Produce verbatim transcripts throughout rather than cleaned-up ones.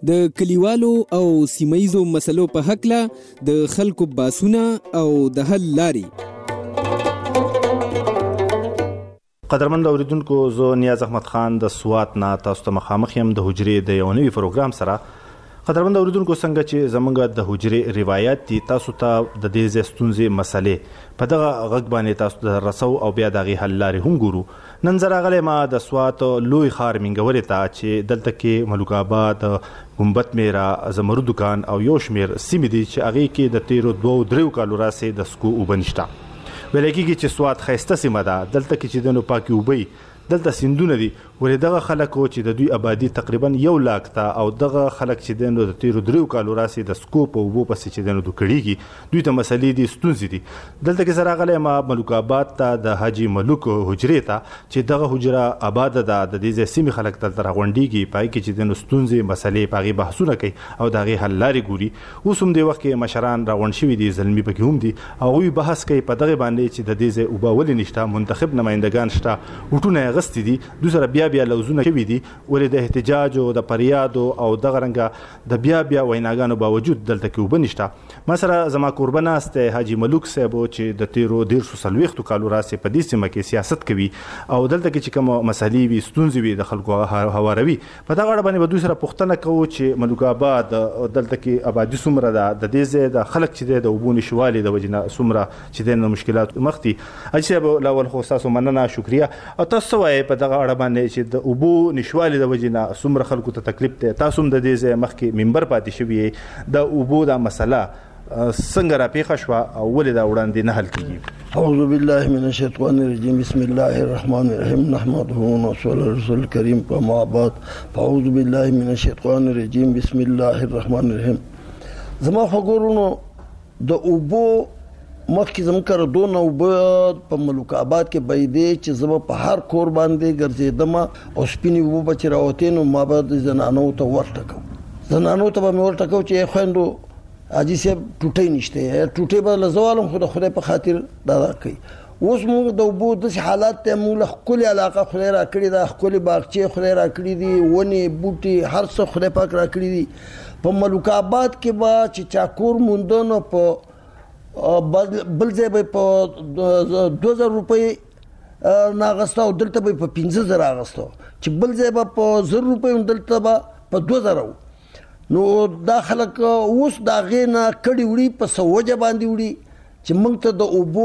د کلیوالو او سیمایزو مسلو په حقله د خلکو باسونه او د حل لارې. قدرمن اوریدونکو، زه نیاز احمد خان د سوات نه تاسو ته مخامخ یم د حجرې د یو نوي پروګرام سره. قدرمن اوریدونکو، څنګه چې زمونږ د حجرې روایت دي، تاسو ته د دې ځای ستونزې مسلې په دغه غږ باندې تاسو ته رسو او بیا د هغې حل لارې هم ګورو. نن زه راغلی ما د سوات لوی ښار مینګورې ته چې دلته کې ملوک آباد، ګمبت میرا، زمرو دکان او یو شمېر سیمې دي چې هغې کې د تیرو دوو دریو کالو راسې د سکو اوبه نشته. ویلی کېږي چې سوات ښایسته سیمه ده، دلته کې چې دی نو پاکې اوبه دلته سیندونه دي، ولې دغه خلک چې د دوی آبادي تقریبا یو لاک ته او دغه خلک چې دی نو د تیرو دریو کالو راسې د سکو په اوبو پسې چې دی نو دوکړېږي، دوی ته مسلې دي، ستونزې دي. دلته کې زه راغلی ما ملوک آباد ته د حاجي ملوک حجرې ته چې دغه حجره آباده ده، د دې ځای سیمې خلک دلته راغونډېږي، په هغې کې چې دی نو ستونزې مسلې په هغې بحثونه کوي او د هغې حل لارې ګوري. اوس هم دې وخت کې مشران راغونډ شوي دي، زلمي پکې هم دي، هغوی بحث کوي په دغې باندې چې د دې ځای اوبه ولې نشته، منتخب نمایندګان شته، وټونه یې اخیستي دي، دوی سره بیا بیا لوزونه شوي دي، ولې د احتجاج او د فریادو او دغه رنګه د بیا بیا ویناګانو باوجود دلته کې اوبه نشته. ما سره زما کوربه ناست دی حاجي ملوک صاحب چې د تیرو دیرشو څلوېښتو کالو راسې په دې سیمه کې سیاست کوي او دلته کې چې کومه مسلې وي، ستونزې وي، د خلکو هواروي. په دغه اړه باندې به دوی سره پوښتنه کوو چې ملوک آباد دلته کې آبادي څومره ده، د دې ځای د خلک چې دی د اوبو نشتوالي د وجې نه څومره چې دی نو مشکلات مخ دي. حاجي صاحب، لاول خو ستاسو مننه، شکریه. او تاسو څه وایئ په دغه اړه باندې چې د اوبو نشوالي د وجې نه څومره خلکو ته تکلیف دی؟ تاسو هم د دې ځای مخکې ممبر پاتې شوي یې، د اوبو دا مسله څنګه راپېښه شوه او ولې دا وړاندې نه حل کېږي؟ اعوذ بالله من الشیطان الرجیم، بسم الله الرحمن الرحیم، نحمده ونصلي على الرسول الکریم، اما بعد فاعوذ بالله من الشیطان الرجیم، بسم الله الرحمن الرحیم. زما خبرونو د اوبو مخکې زموږ کره دونه اوبه په ملوک آباد کې بهیدې چې زه به په هر کور باندې ګرځېدم او سپینې اوبه به چې راوتې نو ما به د زنانو ته ورټکم، زنانو ته به مې ورټکو چې خویندو حاجي صاحب ټوټۍ نشته، ټوټۍ به له زه والم خو د خدای په خاطر دا کوي. اوس موږ د اوبو داسې حالات ته موږ له ښکلې علاقه خدای راکړې ده، ښکلې باغچې خدای راکړي دي، ونې بوټي هر څه خدای پاک راکړي دي. په ملوک آباد کې به چې چا کور مونده نو په بل ځای به په دوه زره روپۍ نه اخیسته او دلته به په پنځه زره اخیسته، چې بل ځای به په زر روپۍ دلته به په دوه زره و. نو دا خلک اوس د هغې نه کډې وړي، په څه وجه باندې وړي چې موږ ته د اوبو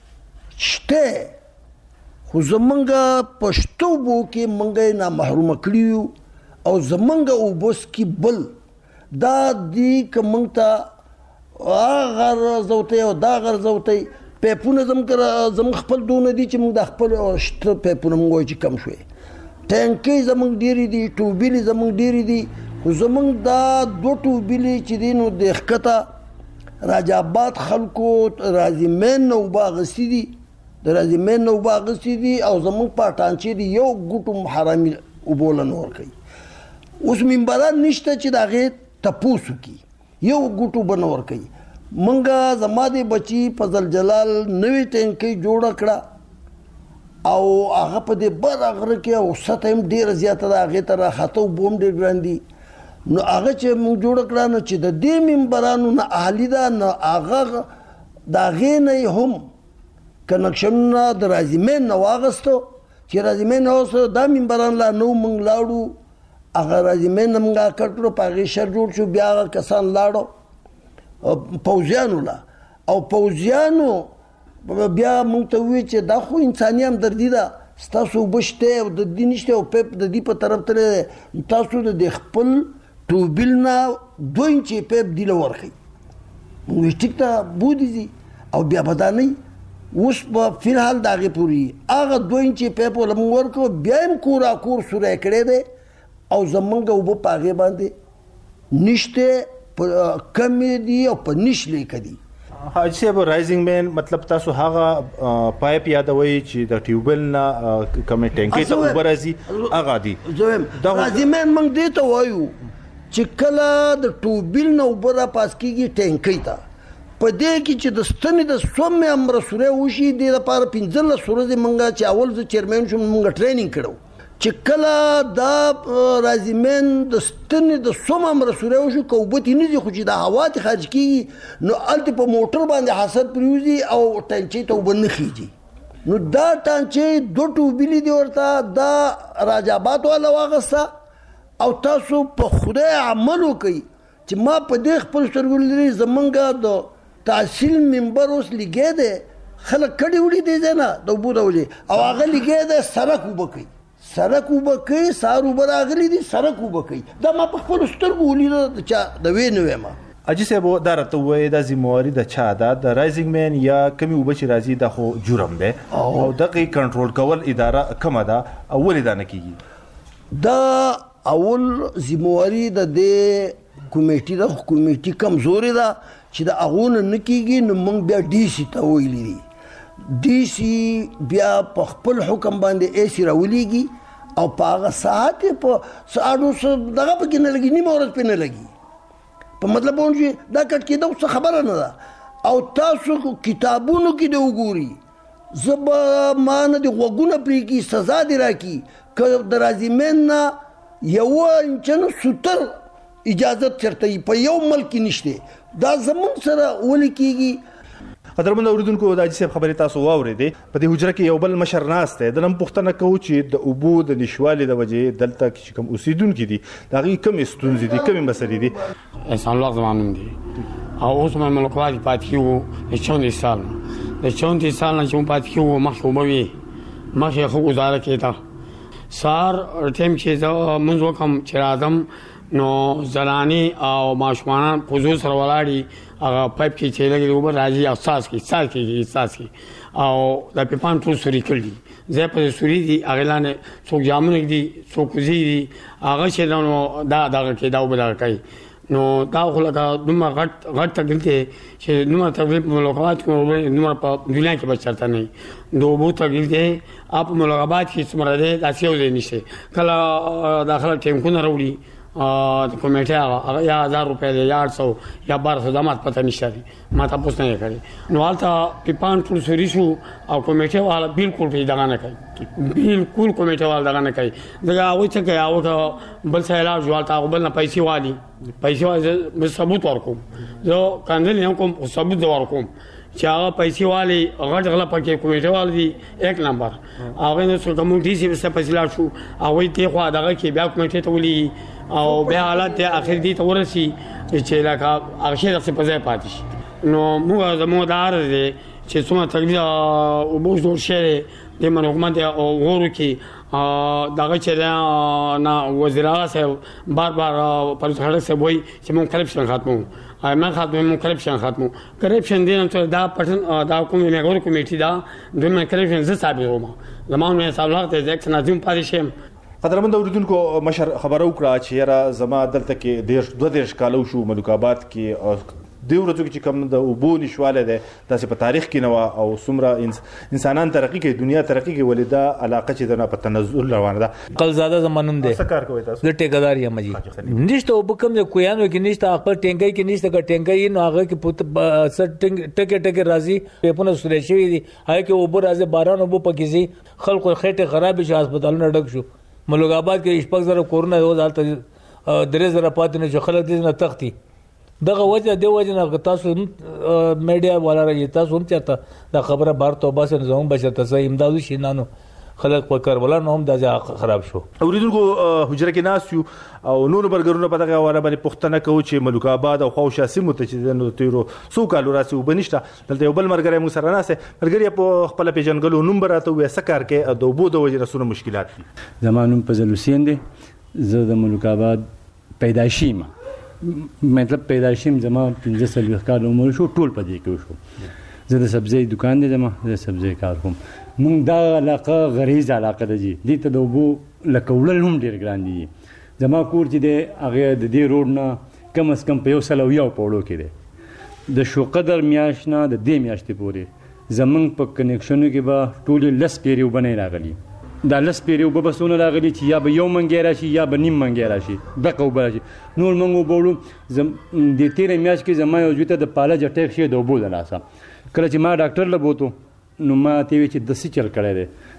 شته، خو زمونږ په شته اوبو کې موږ یې نامحرومه کړي یو او زمونږ اوبو څکي بل دا دي که موږ ته غر زوتی او دا غر زوتی. پیپونه زموږ خپل دونه دي چې موږ د خپل شته پیپونه موږ وایو چې کم شوی، ټینکۍ زموږ ډېرې دي، ټوبیلې زموږ ډېرې دي، خو زموږ دا دوه ټوبیلې چې دي نو د ښکته راج آباد خلکو رازمین نه اوبه اخیستي دي، د رازمین نه اوبه اخیستي دي او زموږ په اټانچې دي یو ګوټو حرامي اوبو له نه ورکوي. اوس ممبران نشته چې د هغې تپوس وکړي، یو ګوټو به نه ورکوي. منګه زما د بچي په زلجلال نوې ټینکۍ جوړه کړه او هغه په دې بر غره کې او سطح هم ډېره زیاته ده، هغې ته راخته اوبه هم ډېر ګران دي. نو هغه چې موږ جوړه کړه نو چې د دې ممبرانو نه اهلي ده، نو هغه د هغې نه یې هم کنکشنونه د رازمین نه واخیستو، چې رازمین نه واخیستو دا ممبران لا نو موږ لاړو، هغه رازمین نه موږ اکړ کړو، په هغې شر جوړ شو. بیا هغه کسان لاړو پوځیانو لا او پوځیانو بیا موږ ته وویل چې دا خو انساني همدردي ده، ستاسو اوبه شته او د دې نشته او پیپ د دې په طرف تللی دی، تاسو د دې خپل ټوبیل نه دوه انچې پیپ دې له ورکوئ. موږ ویل ټیک ده بودې ځي او بیا به دا نه وي. اوس په فلحال د هغې پورې هغه دوه انچې پیپ له موږ ورکړو، بیا هم کورا کور سوری کړی دی او زمونږ اوبه په هغې باندې نشته، کمې دي او په نش لیکه دي. حاجي صاحب، رایزنګ مین مطلب تاسو هغه پایپ یادوئ چې د ټیوبل نه کومې ټینکۍ ته اوبه راځي هغه دي؟ زه وایم رایزنګ مین موږ دې ته وایو چې کله د ټیوبل نه اوبه راپاس کېږي ټینکۍ ته، په دې کې چې د ستنې د سومې امره سوری وشي، دې لپاره پنځلس ورځې موږ چې اول زه چیرمین شوم موږ ټریننګ کړو چې کله دا رازمین د ستنې د سومه مرسوری وشو که اوبه ترې نه ځي خو چې دا هوا ترې خارج کېږي نو هلته په موټر باندې حسد پرېوځي او ټانچې ته اوبه نه خېږي نو دا ټانچې دوه ټوبلې دي ورته دا راج آباد والا واخیسته او تاسو په خدای عمل وکئ چې ما په دې خپل سترګو لیدلي زمونږ د تحصیل ممبر اوس لګی دی خلک کډې وړي دی ځای نه د اوبو د وجې او هغه لګی دی سړک اوبه کوي سړک اوبه کوي سهار اوبه راغلي دي سړک اوبه کوي دا ما په خپلو سترګو ولیده د چا د وې نه وایم اجي صاحب دا راته ووایي دا ذمهواري د چا ده د رایزنګ مین یا کمې اوبه چې راځي دا خو جرم دی او دغې کنټرول کول اداره کومه ده او ولې دا نه کیږي دا اول ذمهواري د دې کمیټې ده خو کمیټې کمزورې ده چې د هغو نه نه کیږي نو موږ بیا ډي سي ته ویلي دي ډي سي بیا په خپل حکم باندې اے سي راولیږي او په هغه ساعت یې په ساړو دغه پکې نه لګي نیمه ورځ پرې نه لګي په مطلب باندې دا کټ کېده څه خبره نه ده او تاسو کتابونو کې د وګوري زه به ما نه د غوږونه پرېږدي سزا دې راکړي که د رازمین نه یوه انچه نه سوتر اجازت چېرته په یو ملک کې نشته دا زموږ سره ولې کېږي قدرمن اوریدونکو د حاجي صاحب خبرې تاسو واورېدې په دې حجره کې یو بل مشر ناست دی د نن پوښتنه کوو چې د اوبو د نشوالي د وجې دلته چې کوم اوسیدونکي دي د هغې کومې ستونزې دي کومې مسلې دي احسان الله زما نوم دی او اوس مې ملکوالي پاتې کېږو د چوندې سال نه د چوندې سال نه چې موږ پاتې کېږو مخکې اوبه وې مخکې ښه ګزاره کېده سهار ټایم چې زه لمونځ وکړم چې راځم نو زنانې او ماشومانان په زور سره ولاړ هغه پایپ کې چې لګي اوبه راځي او څاڅکي څاڅکي څاڅکي او د پیپان ټول سوري کړي دي ځای په سوري دي هغې لاندې څوک جامونه ږدي څوک کوزي دي هغه چې نو دا دغه کې دا اوبه دغه کوي نو دا خو لکه دومره غټ غټ تکلیف دی چې دومره تکلیف په ملکاباد کې دومره په دنیا کې به چېرته نه وي د اوبو تکلیف دی هغه په ملکاباد کې څومره دی داسې یو ځای نشته کله دا خلک ټینکونه راوړي د کمیټې هغه یا هزار روپۍ دی یا اټ سو یا بار سو دا ماته پته نشته دی ما تپوس نه یې کړی نو هلته پیپان ټول سوري شو او کمیټې والا بالکل پرې دغه نه کوي بالکل کمیټې والا دغه نه کوي ځکه هغوی څه کوي هغو بل څه علاج شو هلته هغه بل نه پیسې والي پیسې والي زه ثبوت ورکوم زه کنځل نه کوم خو ثبوت زه ورکوم چې هغه پیسې والي غټ غله پکې کمیټې والا دي ایک نمبر هغوی نه څه کوم ډي سي ورسته پیسې لاړ شو هغوی دې خوا دغه کې بیا کمیټې ته ولي او بیا حالت دی اخر دې ته ورسي چې لکه هغه شی داسې په ځای پاتې شي نو موږ زموږ دا عرض دی چې څومره تکلیف اوبه جوړ شوی دی دې من حکومت غور وکړي دغه چې دی نه وزیر اعلی صاحب بار بار پرویز خټک صاحب وایي چې موږ کرپشن ختموو من ختموو موږ کرپشن ختموو کرپشن دی نه دا پټن دا کوم میغور کمیټې دا دوی من کرپشن زه ثابتوم زما نوم حساب الله دی زه ناظم پاتې شم قدرمن اوریدونکو مشر خبره وکړه چې یاره زما دلته کې دېرش دوه دېرش کاله وشو ملک آباد کې دې ورځو کې چې کوم د اوبو نشوالی دی داسې په تاریخ کې نه وه او څومره انسانان ترقي کوي دنیا ترقي کوي ولې دا علاقه چې ده نه په تنزل روانه ده قلزاده زما نوم دی څه کار کوئ تاسو زه ټیکهدار یم جي نشته اوبه کوم د کویانو کې نشته خپل ټینکۍ کې نشته که ټینکۍ نو هغه کې څه ټکې ټکې راځي پیپونه سوری شوي دي هغه کې اوبه راځي باران اوبه پکې ځي خلکو خېټې خرابې شو هسپتالونه ډک شو ملک آباد کې شپږ زره کورونه اوس هلته درې زره پاتې نه چې خلک دې نه تښتي دغه وجه دې وجه نه تاسو میډیا والا راځي تاسو هم چېرته دا خبره بهر ته وباسئ نو زموږ به چېرته څه امداد وشي نه نو خلک په کربلا هم دا ځای خراب شو اوریدونکو حجره کې ناست یو او نورو برګرونو په دغه حواله باندې پوښتنه کوو چې ملک آباد او خواوشا سیمو ته چې د تېرو څو کالو راسي اوبه نشته دلته یو بل ملګری موږ سره ناست دی ملګري په خپله پېژنګلو نوم به راته ووایه څه کار کوې د اوبو د وجې نه څونه مشکلات دي زما نوم فضل حسین دی زه د ملک آباد پیدایشي یم مطلب پیدایشي یم زما پنځه څلوېښت کاله عمر شو ټول په دې کې وشو زه د سبزۍ دکان دی زما زه سبزۍ کار کوم مونږ دا علاقه غریزه علاقه ده جي دې ته د اوبو لکه وړل هم ډېر ګران دي زما کور چې دی هغه د دې روډ نه کم از کم په یو سل او یو پوړو کې دی د شوقدر میاشت نه د دې میاشتې پورې زمونږ په کنیکشنو کې به ټولې لس پیرې اوبه نه راغلي دا لس پیرې اوبه به څونه راغلي چې یا به یو منګی راشي یا به نیم منګی راشي دقه اوبه راشي نور موږ اوبه وړو د تېرې میاشت کې زما یو زوی ته د پالج اټیک شوی د اوبو د لاسه کله چې ما ډاکټر له بوتو نو ما ته وی چې د څه چل کړی دی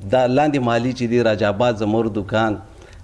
دا لاندې مالی چې دی راج آباد زمور دکان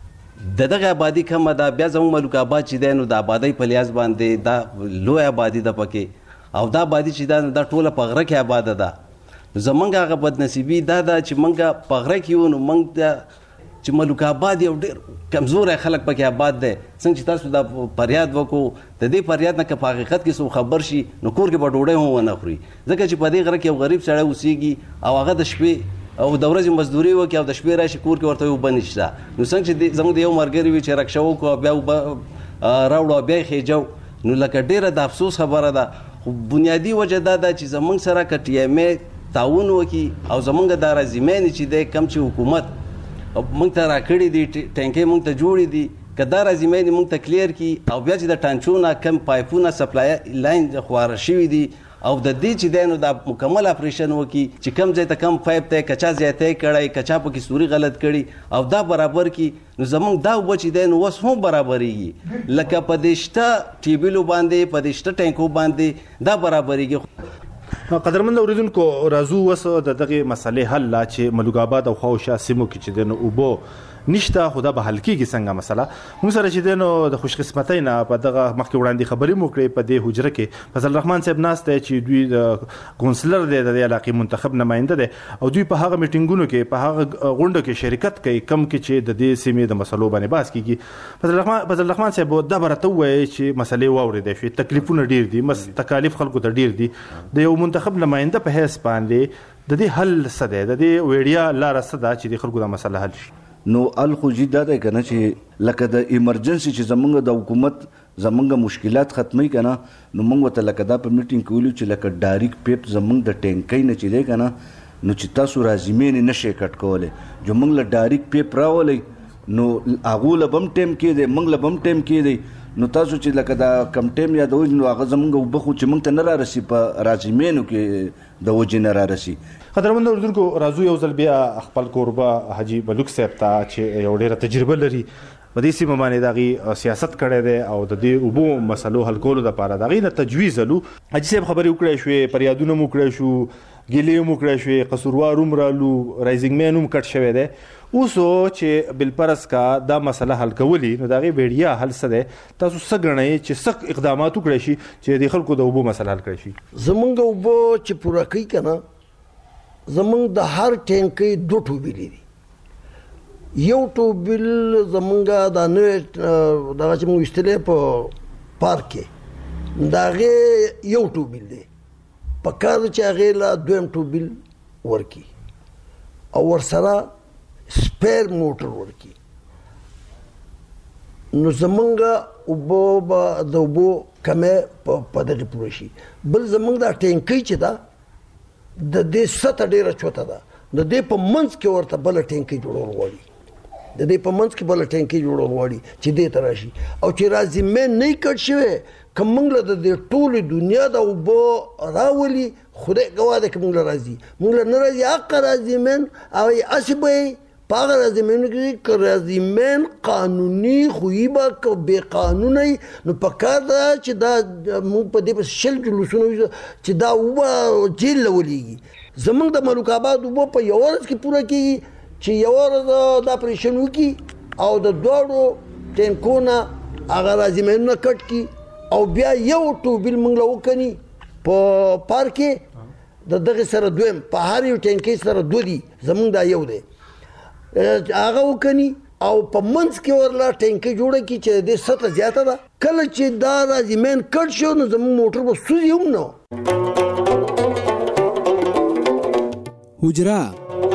د دغه آبادی کمه ده. بیا زموږ ملک آباد چې دی نو د آبادۍ په لیاز باندې دا لوی آبادي ده پکې، او دا آبادي چې ده دا ټوله په غره کې آباده ده. زمونږ هغه بدنصیبي دا ده چې موږ په غره کې یو، نو موږ د چې ملک آباد یو ډېر کمزوری خلک پکې آباد دی. څنګه چې تاسو دا فریاد وکړو، د دې فریاد نه که په حقیقت کې څوک خبر شي نو کور کې به ډوډۍ هم ونه خوري، ځکه چې په دې غره کې یو غریب سړی اوسېږي او هغه د شپې او د ورځې مزدوري وکړي او د شپې راشي کور کې ورته اوبه نشته. نو څنګه چې زموږ د یو ملګري وي چې رکشه وکړو او بیا اوبه راوړو او بیا یې خېجو، نو لکه ډېره د افسوس خبره ده. خو بنیادي وجه دا ده چې زموږ سره که ټي ایم ای تعاون وکړي او زموږ دا رازیمین چې دی کم چې حکومت موږ ته راکړي دي ټینکۍ موږ ته جوړې دي، که دا رازیمین موږ ته کلیر کړي او بیا چې د ټانچو نه کم پایپونه سپلای لاین خواره شوي دي او د دې چې دی نو دا مکمل اپریشن وکړي چې کم ځای ته کم پایپ دی کچا زیاتی کړی، کچا پکې سوري غلط کړي او دا برابر کړي، نو زموږ دا اوبه چې دی نو اوس هم برابرېږي. لکه په دې شته ټیبلو باندې په دې شته ټینکو باندې دا برابرېږي. قدرمند اوریدونکو، راځو اوس د دغې مسلې حل لا چې ملک آباد او خواوشا سیمو کې چې دی نو اوبو نشته، خو دا به حل کېږي څنګه مسله. موږ سره چې دی نو د خوشقسمتۍ نه په دغه مخکې وړاندې خبرې مو کړې په دې حجره کې فضل الرحمن صاحب ناست دی چې دوی د کونسلر دی د دې علاقې منتخب نماینده دی او دوی په هغه میټینګونو کې په هغه غونډو کې شرکت کوي کم کې چې د دې سیمې د مسلو باندې بحث کېږي. فضل الرحمن فضل الرحمن صاحب دا به راته ووایي چې مسلې واورېدی شوې، تکلیفونه ډېر دي، مس تکالیف خلکو ته ډېر دي، د یو منتخب نماینده په حیث باندې د دې حل څه دی، د دې وړیا لاره څه ده چې د خلکو دا مسله حل شي؟ نو الخو جی دا دی کنه چې لکه د ایمرجنسي چې زمونږ د حکومت زمونږ مشکلات ختمي کنه، نو موږ ته لکه دا په میټینګ کې ویلو چې لکه ډایرک پیپ زمونږ د ټینکۍ نه چې دی کنه، نو چې تاسو رازیمین نشئ کټ کولی، جو موږ له ډایرک پیپ راولئ نو هغو له بم ټیم کې دی، موږ له بم ټیم کې دی، نو تاسو چې لکه دا کم ټیم یادوئ نو هغه زمونږ اوبه خو چې موږ ته نه رارسي په رازیمینو کې د وجې نه رارسي. قدرمند اوریدونکو، راځو یو ځل بیا خپل کوربه حاجي ملک صاحب ته چې یو ډېره تجربه لري په دې سیمه باندې د هغې سیاست کړی دی او د دې اوبو مسلو حل کولو دپاره د هغې نه تجویز هلو. حاجي صاحب خبرې وکړی شوې، فریادونه مو وکړی شو، ګیلې هم وکړی شوې، قصوروار هم رالو، رایزنګ مین هم کټ شوی دی. اوس چې بالفرض کا دا مسله حل کولی نو د هغې وړیا حل څه دی؟ تاسو څه ګڼئ چې سخت اقدامات وکړی شي چې د خلکو د اوبو مسله حل کړی شي؟ زمونږ اوبه چې پوره کوي که نه، زمونږ د هر ټینکۍ دو ټوبیلې دي. یو ټوبیل زمونږ دا نوی دغه چې مونږ ویشتلی په پارک کې د هغې یو ټوبیل دی، په کار ده چې هغې له دویم ټوبیل ورکړي او ورسره سپیر موټر ورکړي. نو زمونږ اوبه به د اوبو کمی په دغې پوره شي. بل زمونږ دا ټینکۍ چې ده د دې سطحه ډېره چوته ده، د دې په منځ کې ورته بله ټینکۍ جوړول غواړي، د دې په منځ کې بله ټینکۍ جوړول غواړي چې دې ته راشي. او چې رازیمین نه یې کټ شوی، که موږ له د دې ټولې دنیا د اوبه راولي، خدای ګواه دی که موږ له راځي، موږ له نه راځي حقه رازیمین او هسې به یې په هغه رازیمینو کې که رازیمین قانوني خویي به که بې قانونه وي، نو په کار ده چې دا موږ په دې پسې شل جلوسونه وي چې دا اوبه جیل له ولېږي. زمونږ د ملک آباد اوبه په یوه ورځ کې پوره کېږي چې یوه ورځ دا اپریشن وکړي او د دواړو ټینکو نه هغه رازیمینونه کټ کړي او بیا یو ټوبیل موږ له وکني په پارک کې د دغې سره دویم په هر یو ټینکۍ سره دوه دي، زمونږ دا یو دی، هغه وکني او په منځ کې ورله ټینکۍ جوړه کړي چې د دې سطحه زیاته ده. کله چې دا رازیمین کټ شو نو زموږ موټر به سوځي هم نه. حجره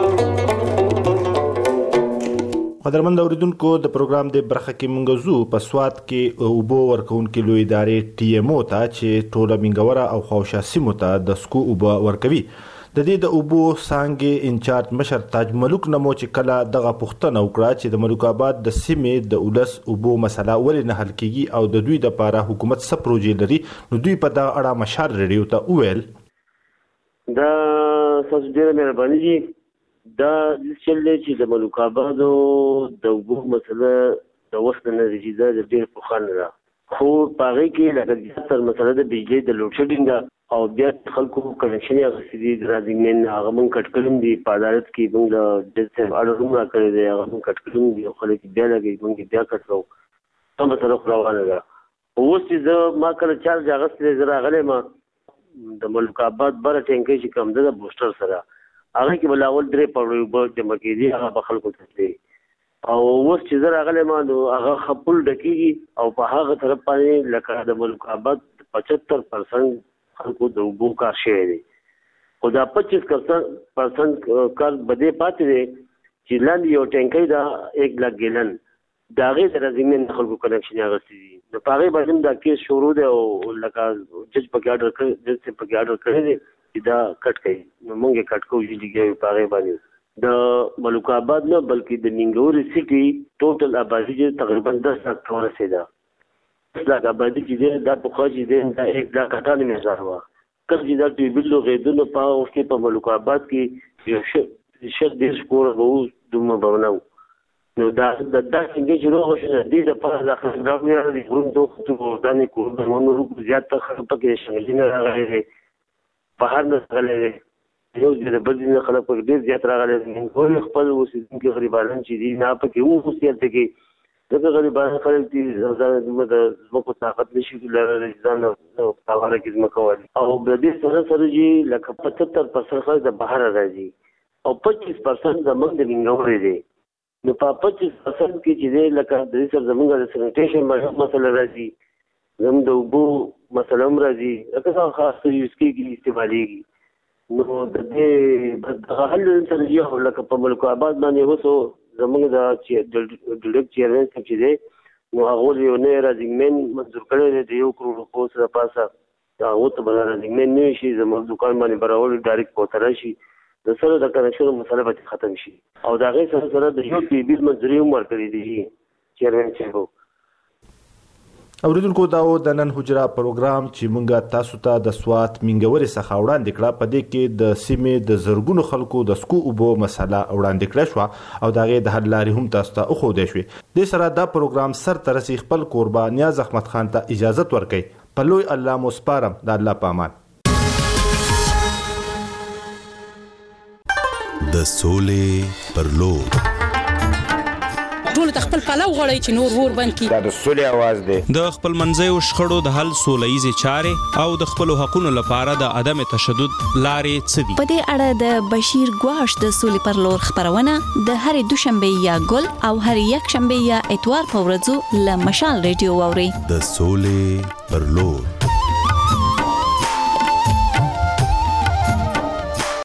قدرمند اوریدونکو، د پروګرام د برخه کې مونږ زو په سوات کې اوبو ورکوونکې لوی ادارې ټي ایم او ته چې ټوله منګوره او خواوشا سیمو ته د سکو اوبه ورکوي. د دې د اوبو څانګې انچارج مشر تاج ملک نمو چې کله دغه پوښتنه وکړه چې د ملک آباد د سیمې د ولس اوبو مسله ولې نه حل کېږي او د دوی دپاره حکومت څه پروژې لري، نو دوی په دغه اړه مشال ریډیو ته وویل دا ستاسو ډېره مهرباني دي. دا چل دی چې د ملک آبادو د اوبو مسله د وخت نه دی چې دا ډېر پخوانه ده، خو په هغې کې لکه زیاتره مسله د بجلۍ د لوډ شیډینګ او بیا خلکو کنیکشن یې اخیستي دي رازمین هغه موږ کټ کړم دي په عدالت کې موږ له جج صاحب اډر هم راکړی دی هغه موږ کټ کړم دي او خلک بیا لګوي موږ بیا کټ کړو څه مسله خو روانه ده. اوس چې زه ما کله چارج اخیستی دی زه راغلی ما د ملک آباد بره ټینکۍ چې کوم ده د بوسټر سره هغه کې به لا اول درې پوړۍ اوبه جمع کېدي هغه به خلکو ته تللې او اوس چې زه راغلی ما نو هغه ښه پل ډکېږي او په هغه طرف باندې لکه د ملک آباد پچهتر پرسنټ خلکو د اوبو کار شوی دی خو دا پچیس پرسنټ کار به دې پاتې دی چې لاندې یو ټینکۍ ده ایک لاک ګیلن د هغې د رازمین د خلکو کنیکشن یې اخیستي دي نو په هغې باندې هم دا کیس شروع دی او لکه جج پکې اډر کړی جج صاحب پکې اډر کړی دی چې دا کټ کوي نو موږ یې کټ کوو چې لګیا وي په هغې باندې د ملک آباد نه بلکې د نینګوري سټي ټوټل آبادي چې تقریبا دس لاک ته ورسېده دس لاک آبادي چې دی دا پخوا چې دی دا ایک لاک اټانوي هزار وه کله چې دا ټیوبل لوغېده نو په هغه وخت کې په ملک آباد کې یو شل دېرش کوره به اوس دومره به نه وو نو دا د دا څنګه چې روغ شو د دې لپاره دا خلک راغلي دي غرون دوه څو دانې کورونه ونو زیات ته خلک پکې شنګلینه راغلي دي بهر نه راغلي دي یو د بل ځای خلک پکې ډېر زیات راغلي دي ټول خپل اوسېدونکي غریبان چې دي نه پکې وو اوسېدل کې دغه غریبان خلک دي ځان د ځمکو طاقت نشي لرلی ځان په هغه کې ځمکه والي او د دې سره سره چې لکه پچهتر پرسنټ خلک د بهر راځي او پچیس پرسنټ زموږ د نینګوري دي نو په پچیس پرسنټ کې چې دی لکه د دې سره زموږ د سینیټیشن مسله راځي زموږ د اوبو مسله هم راځي لکه څنګه خاص یوز کېږي استعمالېږي نو د دې دغه حل سره یو لکه په ملک آباد باندې اوس زموږ د ډیرکټ چیرمن صاحب چې دی نو هغه یو نه رازمین منظور کړی دی د یو کروڑ روپو سره پاسه هغه ته به رازمین نه شي زموږ دکان باندې به راوړي ډایرکټ پورته راشي د سره د کنیکشن مسله به ختم شي او د هغې سره سره د یو پی بیل منظوري هم ورکړي دي چیرمن صاحب. اوریدونکو دا و د نن حجره پروګرام چې مونږه تاسو ته د سوات منګوري څخه وړاندې کړه په دې کې د سیمې د زرګونو خلکو د سکو اوبو مسله وړاندې کړه شو او دا غي د حل لارې هم تاسو ته خو دې شوي د سره دا پروګرام سر ترسي خپل قربا نیاز احمد خان ته اجازه ورکړي په لوی الله مو سپارم د الله پامان د سولې پر لور ټول خپل پلو غړی چې نور ور بند کی دا د سولې आवाज دی د خپل منځي او شخړو د حل سولېزي چارې او د خپل حقوقو لپاره د عدم تشدد لارې څدي په دې اړه د بشیر ګواش د سولې پر لور خبرونه د هرې دوشنبه یا ګل او هر یک شنبه یا اتوار په ورځو له مشال ریډیو اوري د سولې پر لور